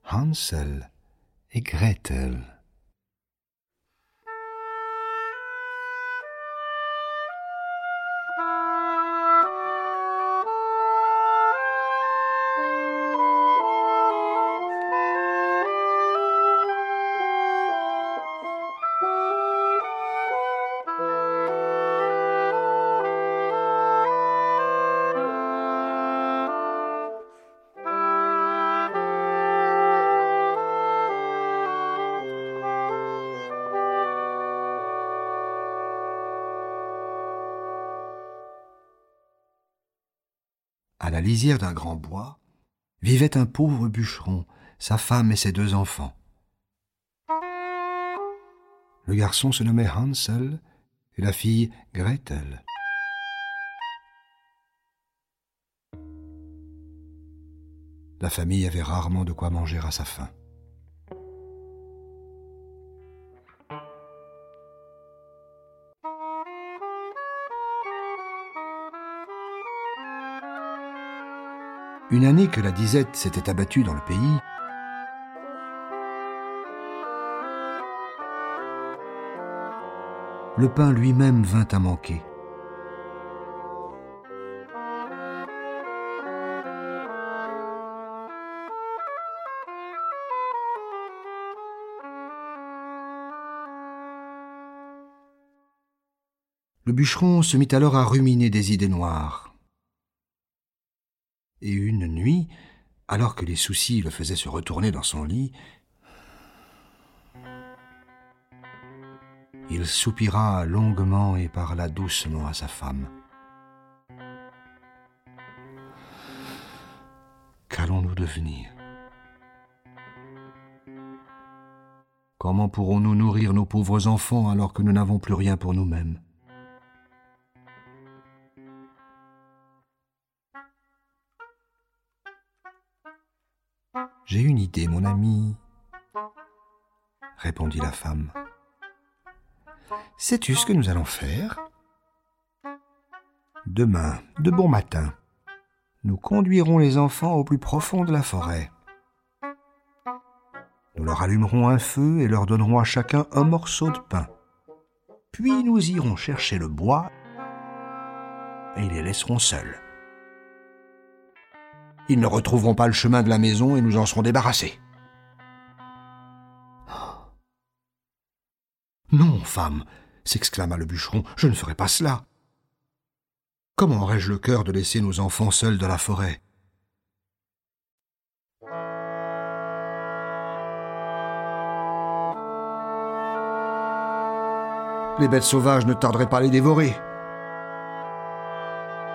Hansel et Gretel. À la lisière d'un grand bois, vivait un pauvre bûcheron, sa femme et ses 2 enfants. Le garçon se nommait Hansel et la fille Gretel. La famille avait rarement de quoi manger à sa faim. Une année que la disette s'était abattue dans le pays, le pain lui-même vint à manquer. Le bûcheron se mit alors à ruminer des idées noires. Et une nuit, alors que les soucis le faisaient se retourner dans son lit, il soupira longuement et parla doucement à sa femme. « Qu'allons-nous devenir ? Comment pourrons-nous nourrir nos pauvres enfants alors que nous n'avons plus rien pour nous-mêmes ? J'ai une idée, mon ami, répondit la femme. Sais-tu ce que nous allons faire ? Demain, de bon matin, nous conduirons les enfants au plus profond de la forêt. Nous leur allumerons un feu et leur donnerons à chacun un morceau de pain. Puis nous irons chercher le bois et les laisserons seuls. Ils ne retrouveront pas le chemin de la maison et nous en serons débarrassés. « Non, femme, s'exclama le bûcheron, je ne ferai pas cela. Comment aurais-je le cœur de laisser nos enfants seuls dans la forêt ? Les bêtes sauvages ne tarderaient pas à les dévorer. »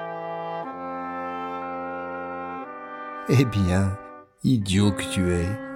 Eh bien, idiot que tu es,